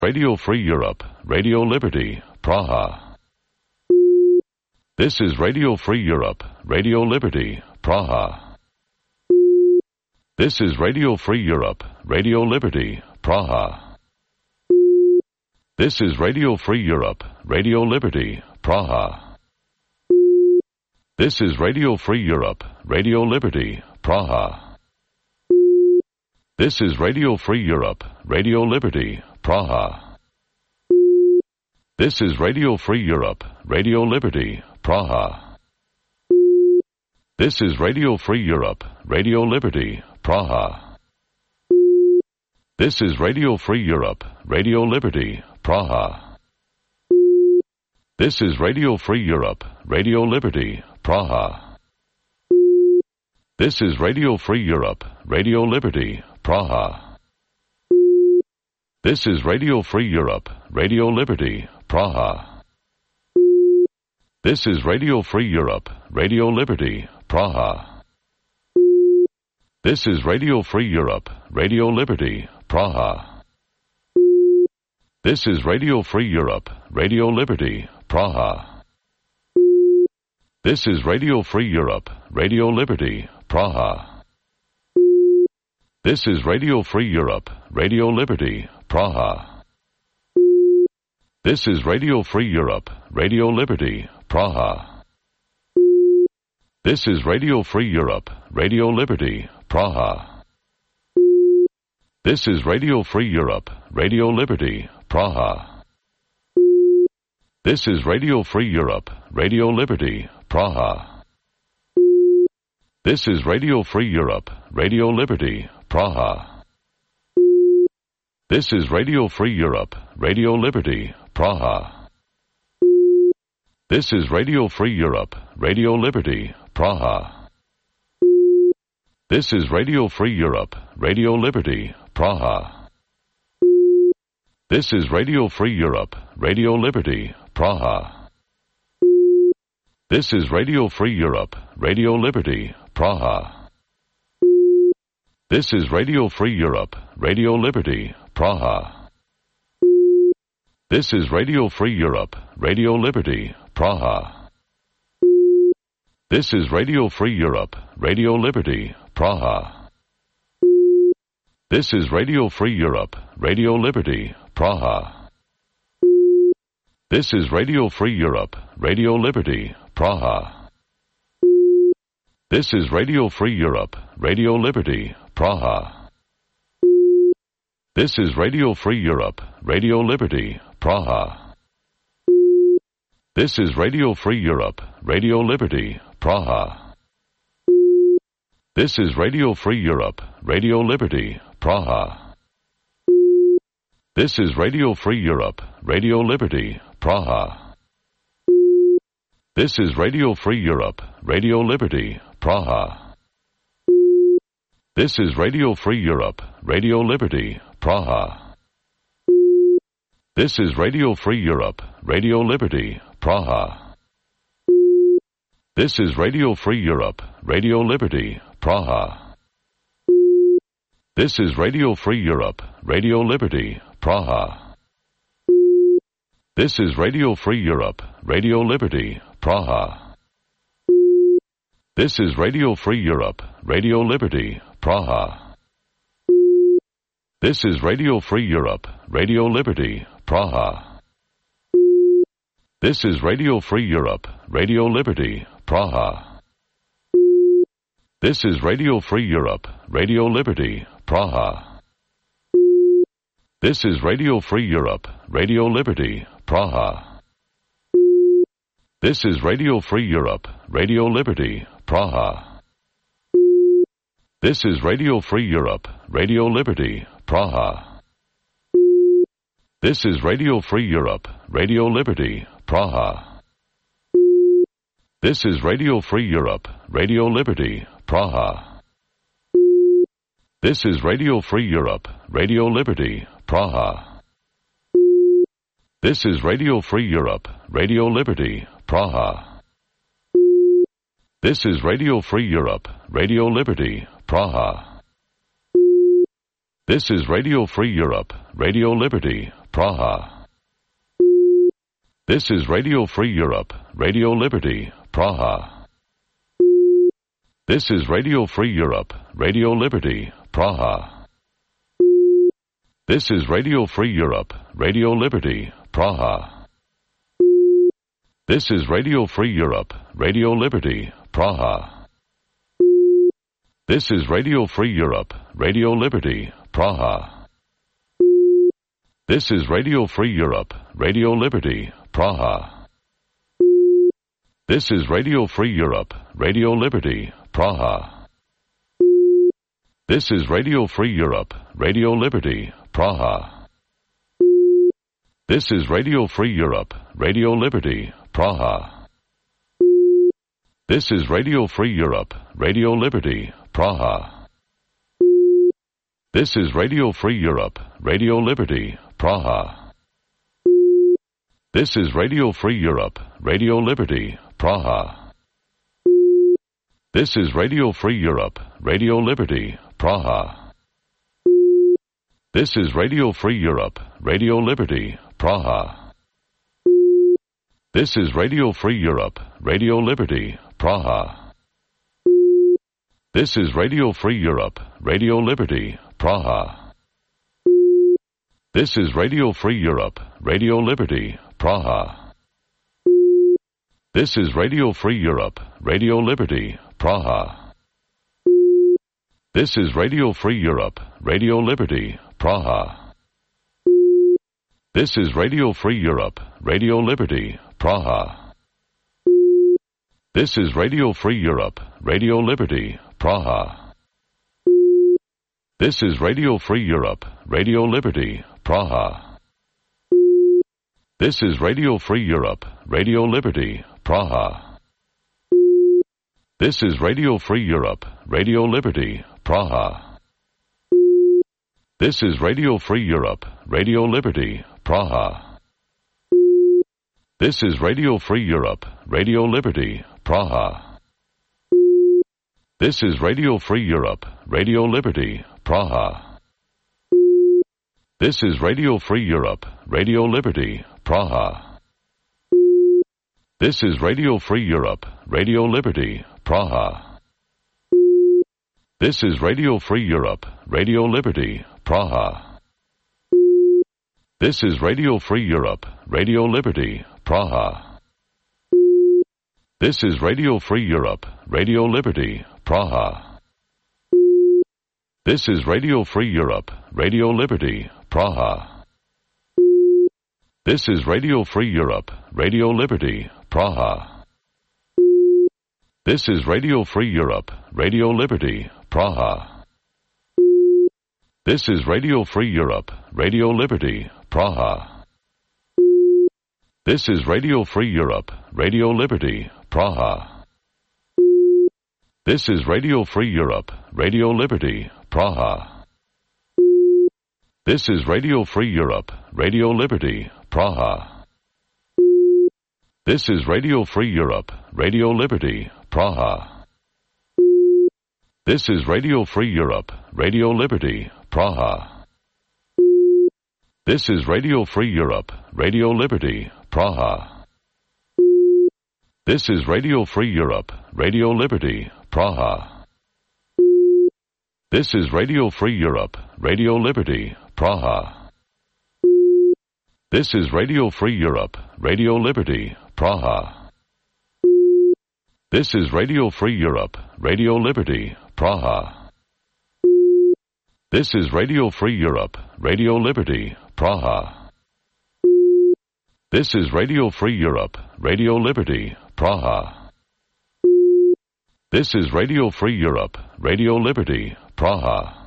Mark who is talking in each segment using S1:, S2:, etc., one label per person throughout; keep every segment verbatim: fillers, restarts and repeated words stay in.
S1: Radio Free Europe, Radio Liberty, Praha. This is Radio Free Europe, Radio Liberty, Praha. This is Radio Free Europe, Radio Liberty, Praha. This is Radio Free Europe, Radio Liberty, Praha. This is Radio Free Europe, Radio Liberty, Praha. This is Radio Free Europe, Radio Liberty, Praha. This is Radio Free Europe, Radio Liberty, Praha. This is Radio Free Europe, Radio Liberty, Praha. This is Radio Free Europe, Radio Liberty, Praha. This is Radio Free Europe, Radio Liberty, Praha. This is Radio Free Europe, Radio Liberty, Praha. This is Radio Free Europe, Radio Liberty, Praha. This is Radio Free Europe, Radio Liberty, Praha. This is Radio Free Europe, Radio Liberty, Praha. This is Radio Free Europe, Radio Liberty, Praha. This is Radio Free Europe, Radio Liberty, Praha. This is Radio Free Europe, Radio Liberty, Praha. This is Radio Free Europe, Radio Liberty, Praha. This is Radio Free Europe, Radio Liberty, Praha. This is Radio Free Europe, Radio Liberty, Praha. This is Radio Free Europe, Radio Liberty, Praha. This is Radio Free Europe, Radio Liberty, Praha. This is Radio Free Europe, Radio Liberty, Praha. This is Radio Free Europe, Radio Liberty, Praha. This is Radio Free Europe, Radio Liberty, Praha. This is Radio Free Europe, Radio Liberty, Praha. This is Radio Free Europe, Radio Liberty, Praha. This is Radio Free Europe, Radio Liberty, Praha. This is Radio Free Europe, Radio Liberty, Praha. This is Radio Free Europe, Radio Liberty, Praha. This is Radio Free Europe, Radio Liberty, Praha. This is Radio Free Europe, Radio Liberty, Praha. This is Radio Free Europe, Radio Liberty, Praha. This is Radio Free Europe, Radio Liberty, Praha. This is Radio Free Europe, Radio Liberty, Praha. This is Radio Free Europe, Radio Liberty, Praha. This is Radio Free Europe, Radio Liberty, Praha. This is Radio Free Europe, Radio Liberty, Praha. This is Radio Free Europe, Radio Liberty, Praha. This is Radio Free Europe, Radio Liberty, Praha. This is Radio Free Europe, Radio Liberty, Praha. This is Radio Free Europe, Radio Liberty, Praha. This is Radio Free Europe, Radio Liberty, Praha. This is Radio Free Europe, Radio Liberty, Praha. This is Radio Free Europe, Radio Liberty, Praha. This is Radio Free Europe, Radio Liberty, Praha. This is Radio Free Europe, Radio Liberty, Praha. This is Radio Free Europe, Radio Liberty, Praha. This is Radio Free Europe, Radio Liberty, Praha. This is Radio Free Europe, Radio Liberty, Praha. This is Radio Free Europe, Radio Liberty, Praha. This is Radio Free Europe, Radio Liberty, Praha. This is Radio Free Europe, Radio Liberty, Praha. This is Radio Free Europe, Radio Liberty, Praha. This is Radio Free Europe, Radio Liberty, Praha. This is Radio Free Europe, Radio Liberty, Praha. This is Radio Free Europe, Radio Liberty, Praha. This is Radio Free Europe, Radio Liberty, Praha. This is Radio Free Europe, Radio Liberty, Praha. This is Radio Free Europe, Radio Liberty, Praha. This is Radio Free Europe, Radio Liberty, Praha. This is Radio Free Europe, Radio Liberty, Praha. This is Radio Free Europe, Radio Liberty, Praha. This is Radio Free Europe, Radio Liberty, Praha. This is Radio Free Europe, Radio Liberty, Praha. This is Radio Free Europe, Radio Liberty, Praha. This is Radio Free Europe, Radio Liberty, Praha. This is Radio Free Europe, Radio Liberty, Praha. This is Radio Free Europe, Radio Liberty, Praha. This is Radio Free Europe, Radio Liberty, Praha. This is Radio Free Europe, Radio Liberty, Praha. This is Radio Free Europe, Radio Liberty, Praha. This is Radio Free Europe, Radio Liberty, Praha. This is Radio Free Europe, Radio Liberty, Praha. This is Radio Free Europe, Radio Liberty, Praha. This is Radio Free Europe, Radio Liberty, Praha. This is Radio Free Europe, Radio Liberty, Praha. This is Radio Free Europe, Radio Liberty, Praha. This is Radio Free Europe, Radio Liberty, Praha. This is Radio Free Europe, Radio Liberty, Praha. This is Radio Free Europe, Radio Liberty, Praha. This is Radio Free Europe, Radio Liberty, Praha. This is Radio Free Europe, Radio Liberty, Praha. This is Radio Free Europe, Radio Liberty, Praha. This is Radio Free Europe, Radio Liberty, Praha. This is Radio Free Europe, Radio Liberty, Praha. This is Radio Free Europe, Radio Liberty, Praha. This is Radio Free Europe, Radio Liberty, Praha. This is Radio Free Europe, Radio Liberty, Praha. This is Radio Free Europe, Radio Liberty, Praha. This is Radio Free Europe, Radio Liberty, Praha. This is Radio Free Europe, Radio Liberty, Praha. This is Radio Free Europe, Radio Liberty, Praha. This is Radio Free Europe, Radio Liberty, Praha. This is Radio Free Europe, Radio Liberty, Praha. This is Radio Free Europe, Radio Liberty, Praha. This is Radio Free Europe, Radio Liberty, Praha. This is Radio Free Europe, Radio Liberty, Praha. This is Radio Free Europe, Radio Liberty, Praha. This is Radio Free Europe, Radio Liberty, Praha. This is Radio Free Europe, Radio Liberty, Praha. This is Radio Free Europe, Radio Liberty, Praha. This is Radio Free Europe, Radio Liberty, Praha. This is Radio Free Europe, Radio Liberty, Praha. This is Radio Free Europe, Radio Liberty, Praha.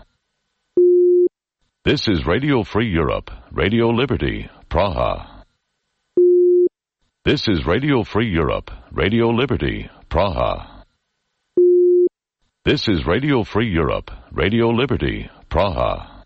S1: This is Radio Free Europe, Radio Liberty, Praha. This is Radio Free Europe, Radio Liberty, Praha. This is Radio Free Europe, Radio Liberty, Praha.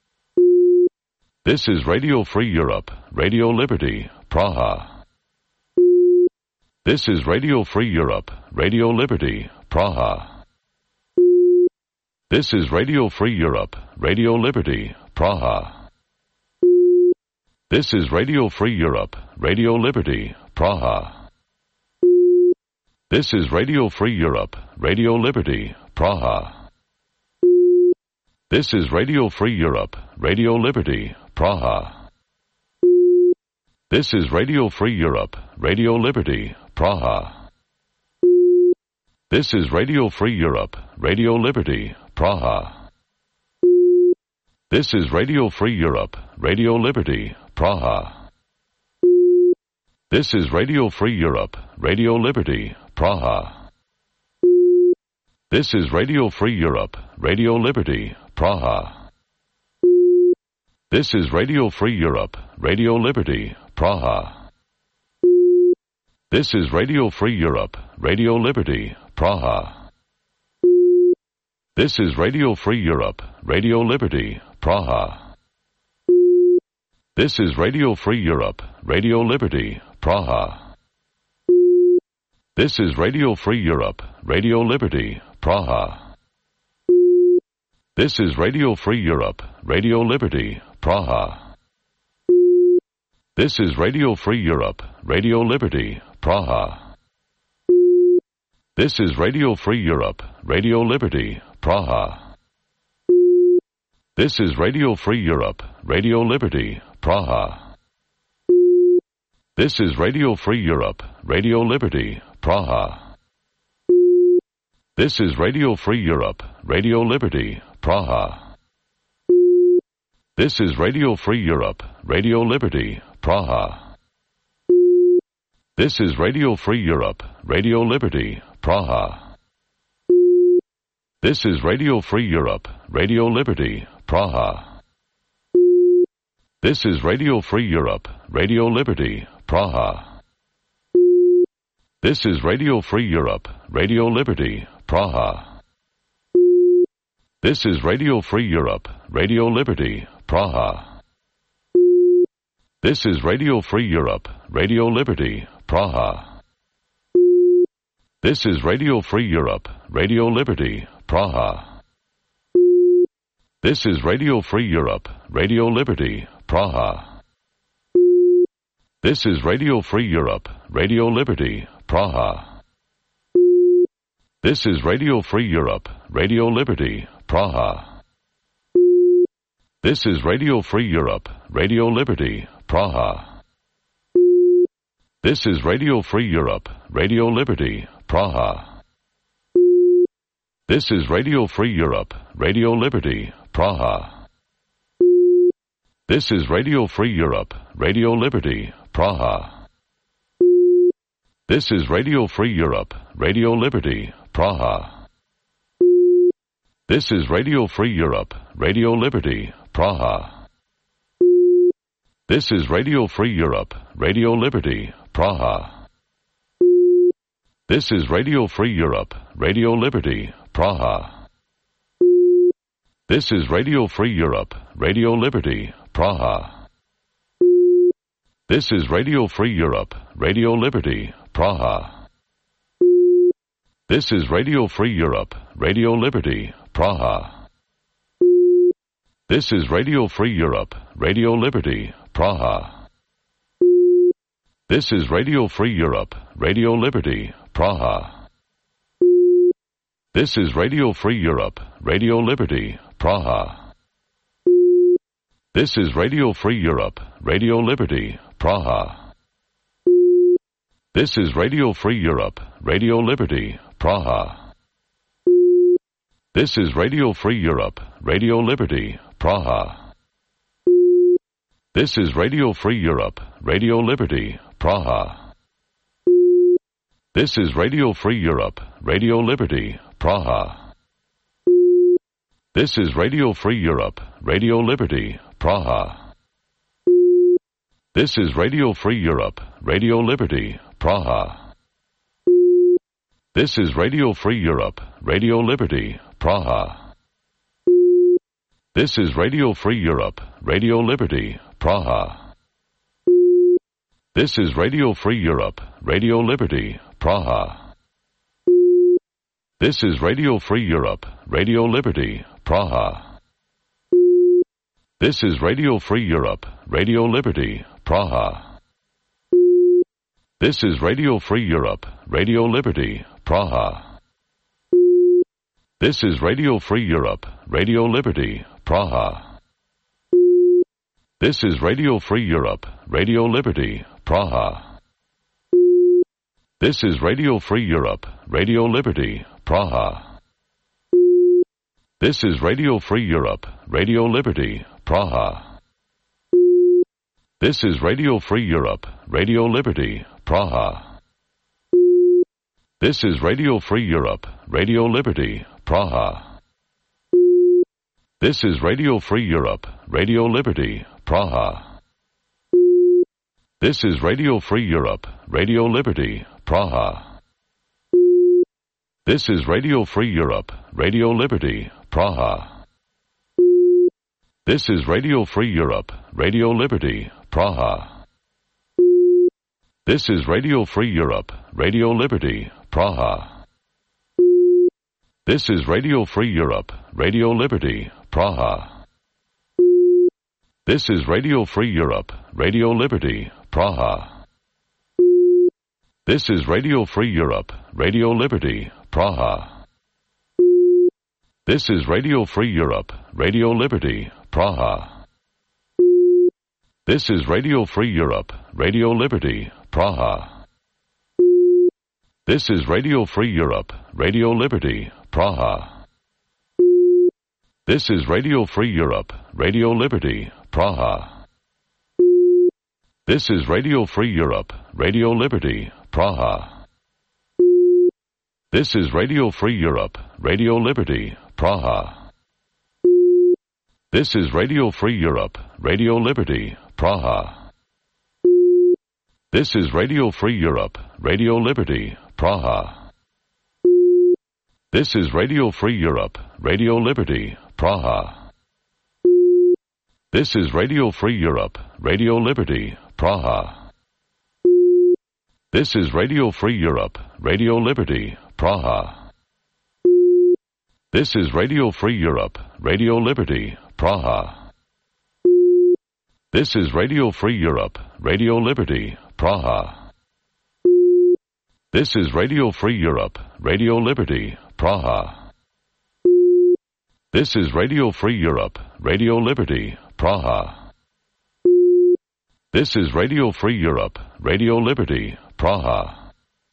S1: This is Radio Free Europe, Radio Liberty, Praha. This is Radio Free Europe, Radio Liberty, Praha. This is Radio Free Europe, Radio Liberty, Praha. This is Radio Free Europe, Radio Liberty, Praha. This is Radio Free Europe, Radio Liberty, Praha. This is Radio Free Europe, Radio Liberty, Praha. This is Radio Free Europe, Radio Liberty, Praha. This is Radio Free Europe, Radio Liberty, Praha. This is Radio Free Europe, Radio Liberty, Praha. This is Radio Free Europe, Radio Liberty, Praha. This is Radio Free Europe, Radio Liberty, Praha. This is Radio Free Europe, Radio Liberty, Praha. This is Radio Free Europe, Radio Liberty, Praha. This is Radio Free Europe, Radio Liberty, Praha. This is Radio Free Europe, Radio Liberty, Praha. This is Radio Free Europe, Radio Liberty, Praha. This is Radio Free Europe, Radio Liberty, Praha. This is Radio Free Europe, Radio Liberty, Praha. This is Radio Free Europe, Radio Liberty, Praha. This is Radio Free Europe, Radio Liberty, Praha. This is Radio Free Europe, Radio Liberty, Praha. This is Radio Free Europe, Radio Liberty, Praha. This is Radio Free Europe, Radio Liberty, Praha. This is Radio Free Europe, Radio Liberty, Praha. This is Radio Free Europe, Radio Liberty, Praha. This is Radio Free Europe, Radio Liberty, Praha. This is Radio Free Europe, Radio Liberty, Praha. This is Radio Free Europe, Radio Liberty, Praha. This is Radio Free Europe, Radio Liberty, Praha. This is Radio Free Europe, Radio Liberty, Praha. This is Radio Free Europe, Radio Liberty, Praha. This is Radio Free Europe, Radio Liberty, Praha. This is Radio Free Europe, Radio Liberty, Praha. This is Radio Free Europe, Radio Liberty, Praha. This is Radio Free Europe, Radio Liberty, Praha. This is Radio Free Europe, Radio Liberty, Praha. This is Radio Free Europe, Radio Liberty, Praha. This is Radio Free Europe, Radio Liberty, Praha. This is Radio Free Europe, Radio Liberty, Praha. This is Radio Free Europe, Radio Liberty, Praha. This is Radio Free Europe, Radio Liberty, Praha. This is Radio Free Europe, Radio Liberty, Praha. This is Radio Free Europe, Radio Liberty, Praha. This is Radio Free Europe, Radio Liberty, Praha. This is Radio Free Europe, Radio Liberty, Praha. This is Radio Free Europe, Radio Liberty, Praha. This is Radio Free Europe, Radio Liberty, Praha. This is Radio Free Europe, Radio Liberty, Praha. This is Radio Free Europe, Radio Liberty, Praha. This is Radio Free Europe, Radio Liberty, Praha. This is Radio Free Europe, Radio Liberty, Praha. This is Radio Free Europe, Radio Liberty, Praha. This is Radio Free Europe, Radio Liberty, Praha. This is Radio Free Europe, Radio Liberty, Praha. This is Radio Free Europe, Radio Liberty, Praha. This is Radio Free Europe, Radio Liberty, Praha. This is Radio Free Europe, Radio Liberty, Praha. This is Radio Free Europe, Radio Liberty, Praha. This is Radio Free Europe, Radio Liberty, Praha. This is Radio Free Europe, Radio Liberty, Praha. This is Radio Free Europe, Radio Liberty, Praha. This is Radio Free Europe, Radio Liberty, Praha. This is Radio Free Europe, Radio Liberty, Praha. This is Radio Free Europe, Radio Liberty, Praha. This is Radio Free Europe, Radio Liberty, Praha. This is Radio Free Europe, Radio Liberty, Praha. This is Radio Free Europe, Radio Liberty, Praha. This is Radio Free Europe, Radio Liberty, Praha. This is Radio Free Europe, Radio Liberty, Praha. This is Radio Free Europe, Radio Liberty, Praha. This is Radio Free Europe, Radio Liberty, Praha. This is Radio Free Europe, Radio Liberty, Praha. This is Radio Free Europe, Radio Liberty, Praha. This is Radio Free Europe, Radio Liberty, Praha. This is Radio Free Europe, Radio Liberty, Praha. This is Radio Free Europe, Radio Liberty, Praha. This is Radio Free Europe, Radio Liberty, Praha. This is Radio Free Europe, Radio Liberty, Praha. This is Radio Free Europe, Radio Liberty, Praha. This is Radio Free Europe, Radio Liberty, Praha. This is Radio Free Europe, Radio Liberty, Praha. This is Radio Free Europe, Radio Liberty, Praha. This is Radio Free Europe, Radio Liberty, Praha. This is Radio Free Europe, Radio Liberty, Praha. This is Radio Free Europe, Radio Liberty, Praha. This is Radio Free Europe, Radio Liberty, Praha. This is Radio Free Europe, Radio Liberty, Praha. This is Radio Free Europe, Radio Liberty, Praha. This is Radio Free Europe, Radio Liberty, Praha. This is Radio Free Europe, Radio Liberty, Praha.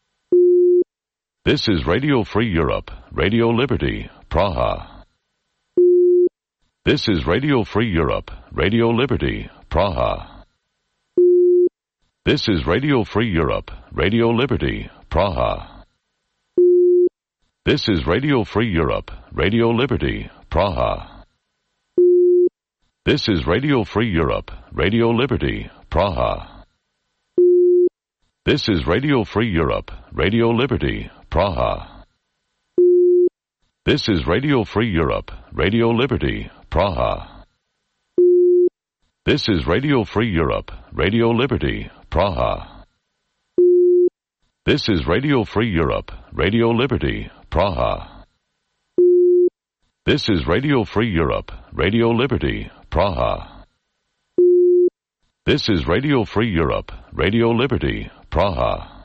S1: This is Radio Free Europe, Radio Liberty, Praha. This is Radio Free Europe, Radio Liberty, Praha. This is Radio Free Europe, Radio Liberty, Praha. This is Radio Free Europe, Radio Liberty, Praha. This is Radio Free Europe, Radio Liberty, Praha. This is Radio Free Europe, Radio Liberty, Praha. This is Radio Free Europe, Radio Liberty, Praha. This is Radio Free Europe, Radio Liberty, Praha. This is Radio Free Europe, Radio Liberty, Praha. This is Radio Free Europe, Radio Liberty, Praha. This is Radio Free Europe, Radio Liberty, Praha.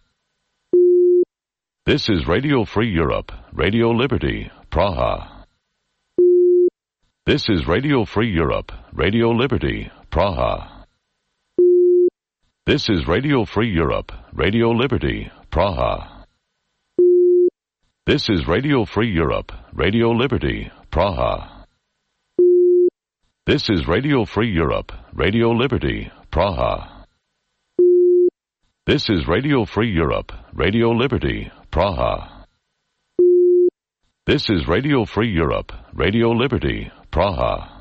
S1: This is Radio Free Europe, Radio Liberty, Praha. This is Radio Free Europe, Radio Liberty, Praha. This is Radio Free Europe, Radio Liberty, Praha. This is Radio Free Europe, Radio Liberty, Praha. This is Radio Free Europe, Radio Liberty, Praha. This is Radio Free Europe, Radio Liberty, Praha. This is Radio Free Europe, Radio Liberty, Praha.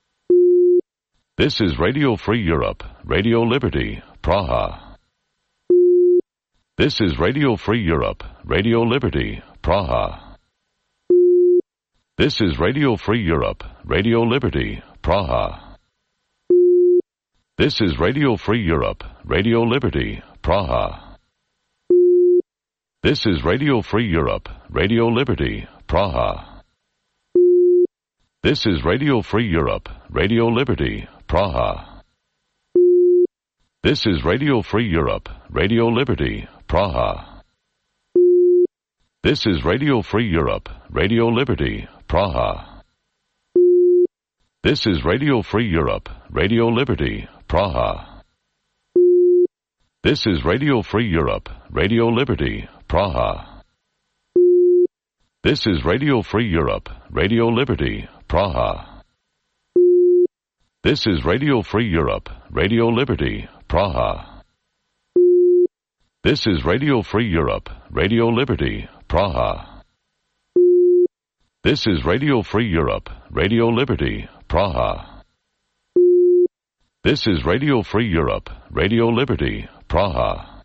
S1: This is Radio Free Europe, Radio Liberty, Praha. This is Radio Free Europe, Radio Liberty, Praha. This is Radio Free Europe, Radio Liberty, Praha. This is Radio Free Europe, Radio Liberty, Praha. This is Radio Free Europe, Radio Liberty, Praha. This is Radio Free Europe, Radio Liberty, Praha. This is Radio Free Europe, Radio Liberty, Praha. This is Radio Free Europe, Radio Liberty, Praha. This is Radio Free Europe, Radio Liberty, Praha. This is Radio Free Europe, Radio Liberty, Praha. This is Radio Free Europe, Radio Liberty, Praha. This is Radio Free Europe, Radio Liberty, Praha. This is Radio Free Europe, Radio Liberty, Praha. This is Radio Free Europe, Radio Liberty, Praha. This is Radio Free Europe, Radio Liberty, Praha.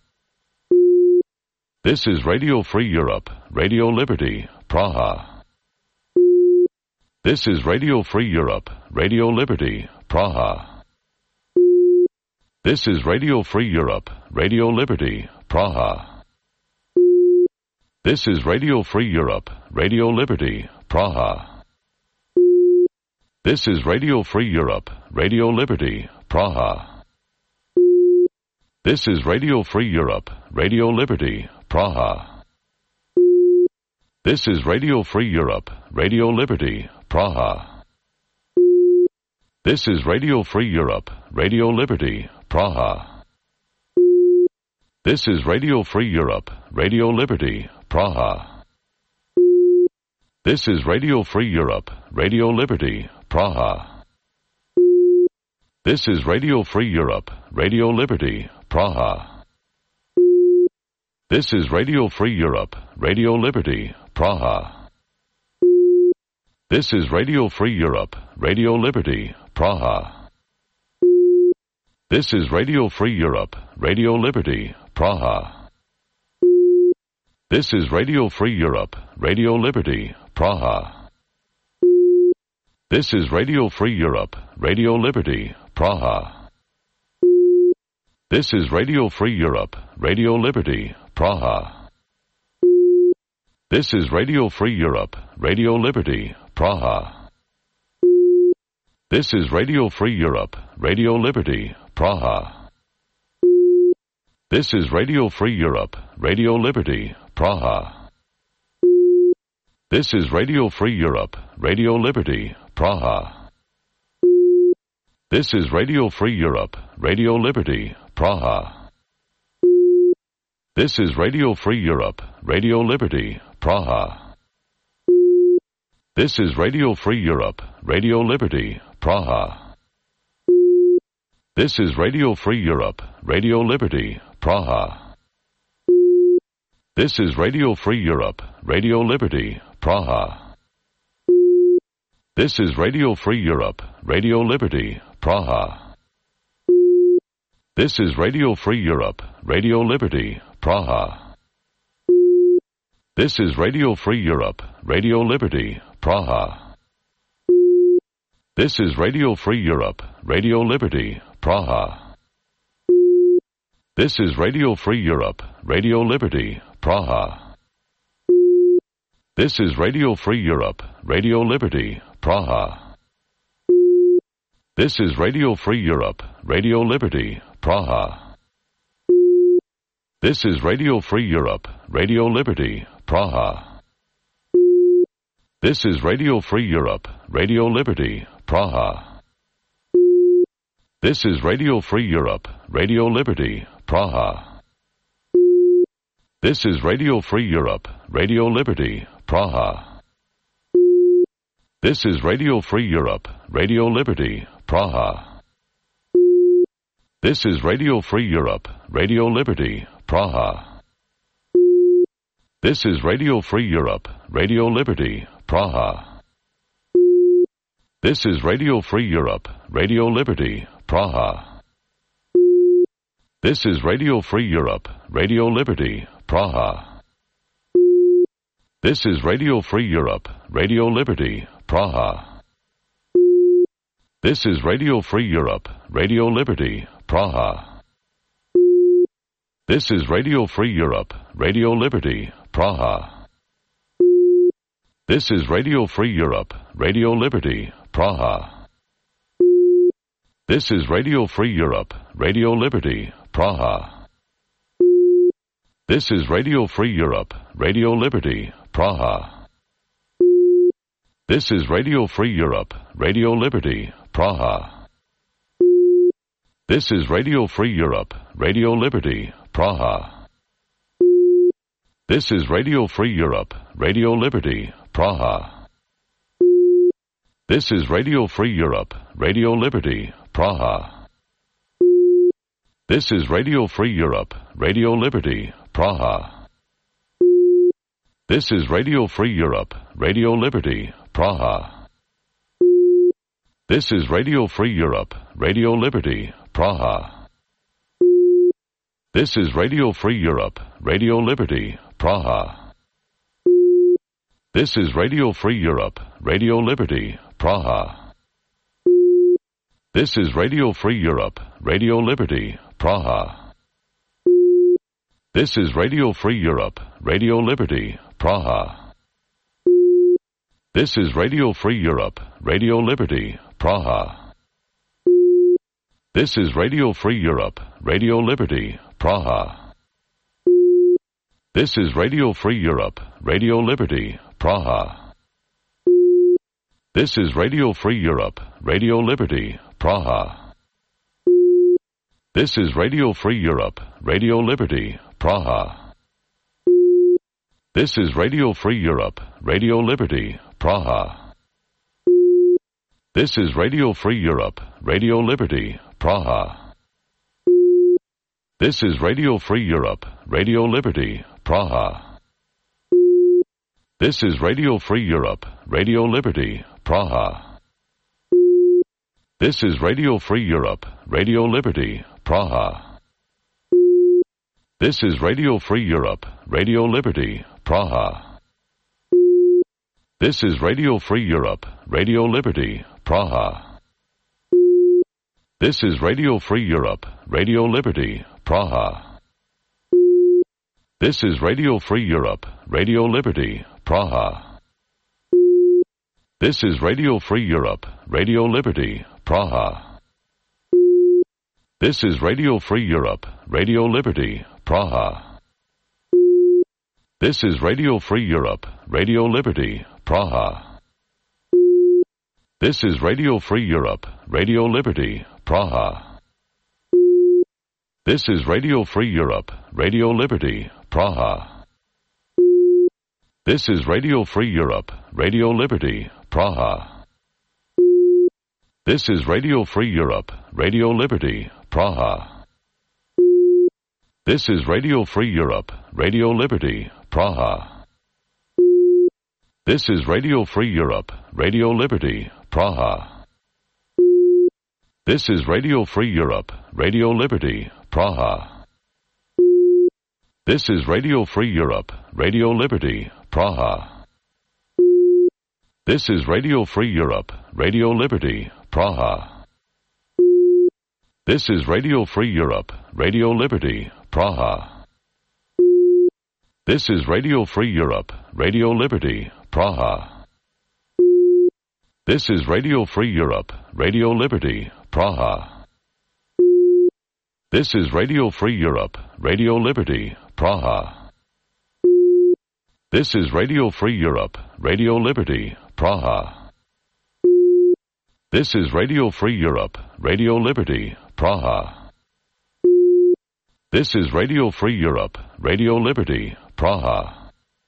S1: This is Radio Free Europe, Radio Liberty, Praha. This is Radio Free Europe, Radio Liberty, Praha. This is Radio Free Europe, Radio Liberty, Praha. This is Radio Free Europe, Radio Liberty, Praha. This is Radio Free Europe, Radio Liberty, Praha. This is Radio Free Europe, Radio Liberty, Praha. This is Radio Free Europe, Radio Liberty, Praha. This is Radio Free Europe, Radio Liberty, Praha. This is Radio Free Europe, Radio Liberty, Praha. This is Radio Free Europe, Radio Liberty, Praha. This is Radio Free Europe, Radio Liberty, Praha. This is Radio Free Europe, Radio Liberty, Praha. This is Radio Free Europe, Radio Liberty, Praha. This is Radio Free Europe, Radio Liberty, Praha. This is Radio Free Europe, Radio Liberty, Praha. This is Radio Free Europe, Radio Liberty, Praha. This is Radio Free Europe, Radio Liberty, Praha. This is Radio Free Europe, Radio Liberty, Praha. This is Radio Free Europe, Radio Liberty, Praha. This is Radio Free Europe, Radio Liberty, Praha. This is Radio Free Europe, Radio Liberty, Praha. This is Radio Free Europe, Radio Liberty, Praha. This is Radio Free Europe, Radio Liberty, Praha. This is Radio Free Europe, Radio Liberty, Praha. This is Radio Free Europe, Radio Liberty, Praha. This is Radio Free Europe, Radio Liberty, Praha. This is Radio Free Europe, Radio Liberty, Praha. This is Radio Free Europe, Radio Liberty, Praha. This is Radio Free Europe, Radio Liberty, Praha. This is Radio Free Europe, Radio Liberty, Praha. This is Radio Free Europe, Radio Liberty, Praha. This is Radio Free Europe, Radio Liberty, Praha. This is Radio Free Europe, Radio Liberty, Praha. This is Radio Free Europe, Radio Liberty, Praha. This is Radio Free Europe, Radio Liberty, Praha. This is Radio Free Europe, Radio Liberty, Praha. This is Radio Free Europe, Radio Liberty, Praha. This is Radio Free Europe, Radio Liberty, Praha. This is Radio Free Europe, Radio Liberty, Praha. This is Radio Free Europe, Radio Liberty, Praha. This is Radio Free Europe, Radio Liberty, Praha. This is Radio Free Europe, Radio Liberty, Praha. This is Radio Free Europe, Radio Liberty, Praha. This is Radio Free Europe, Radio Liberty, Praha. This is Radio Free Europe, Radio Liberty, Praha. This is Radio Free Europe, Radio Liberty, Praha. This is Radio Free Europe, Radio Liberty, Praha. This is Radio Free Europe, Radio Liberty, Praha. This is Radio Free Europe, Radio Liberty, Praha. This is Radio Free Europe, Radio Liberty, Praha. This is Radio Free Europe, Radio Liberty, Praha. This is Radio Free Europe, Radio Liberty, Praha. This is Radio Free Europe, Radio Liberty, Praha. This is Radio Free Europe, Radio Liberty, Praha. This is Radio Free Europe, Radio Liberty, Praha. This is Radio Free Europe, Radio Liberty, Praha. This is Radio Free Europe, Radio Liberty, Praha. This is Radio Free Europe, Radio Liberty, Praha. This is Radio Free Europe, Radio Liberty, Praha. This is Radio Free Europe, Radio Liberty, Praha. This is Radio Free Europe, Radio Liberty, Praha. This is Radio Free Europe, Radio Liberty, Praha. This is Radio Free Europe, Radio Liberty, Praha. This is Radio Free Europe, Radio Liberty, Praha. This is Radio Free Europe, Radio Liberty, Praha. This is Radio Free Europe, Radio Liberty, Praha. This is Radio Free Europe, Radio Liberty, Praha. This is Radio Free Europe, Radio Liberty, Praha. This is Radio Free Europe, Radio Liberty, Praha. This is Radio Free Europe, Radio Liberty, Praha. This is Radio Free Europe, Radio Liberty, Praha. This is Radio Free Europe, Radio Liberty, Praha. This is Radio Free Europe, Radio Liberty, Praha. This is Radio Free Europe, Radio Liberty, Praha. This is Radio Free Europe, Radio Liberty, Praha. This is Radio Free Europe, Radio Liberty, Praha. This is Radio Free Europe, Radio Liberty, Praha. This is Radio Free Europe, Radio Liberty, Praha. This is Radio Free Europe, Radio Liberty, Praha. This is Radio Free Europe, Radio Liberty, Praha. This is Radio Free Europe, Radio Liberty, Praha. This is Radio Free Europe, Radio Liberty, Praha. This is Radio Free Europe, Radio Liberty, Praha. This is Radio Free Europe, Radio Liberty, Praha. This is Radio Free Europe, Radio Liberty, Praha. This is Radio Free Europe, Radio Liberty, Praha. This is Radio Free Europe, Radio Liberty, Praha. This is Radio Free Europe, Radio Liberty, Praha. This is Radio Free Europe, Radio Liberty, Praha. This is Radio Free Europe, Radio Liberty, Praha. This is Radio Free Europe, Radio Liberty, Praha. This is Radio Free Europe, Radio Liberty, Praha.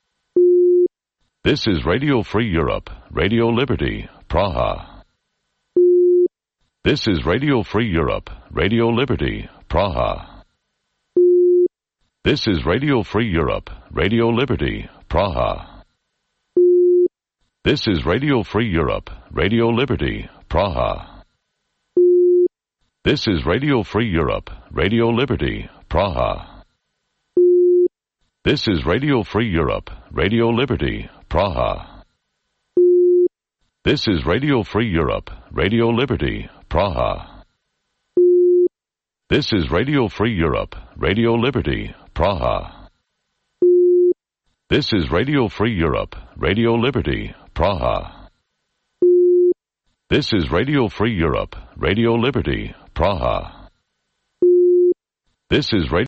S1: This is Radio Free Europe, Radio Liberty, Praha. This is Radio Free Europe, Radio Liberty, Praha. This is Radio Free Europe, Radio Liberty, Praha. This is Radio Free Europe, Radio Liberty, Praha. This is Radio Free Europe, Radio Liberty, Praha. This is Radio Free Europe, Radio Liberty, Praha. This is Radio Free Europe, Radio Liberty, Praha. This is Radio Free Europe, Radio Liberty, Praha. This is Radio Free Europe, Radio Liberty, Praha. This is Radio Free Europe, Radio Liberty, Praha. This is Radio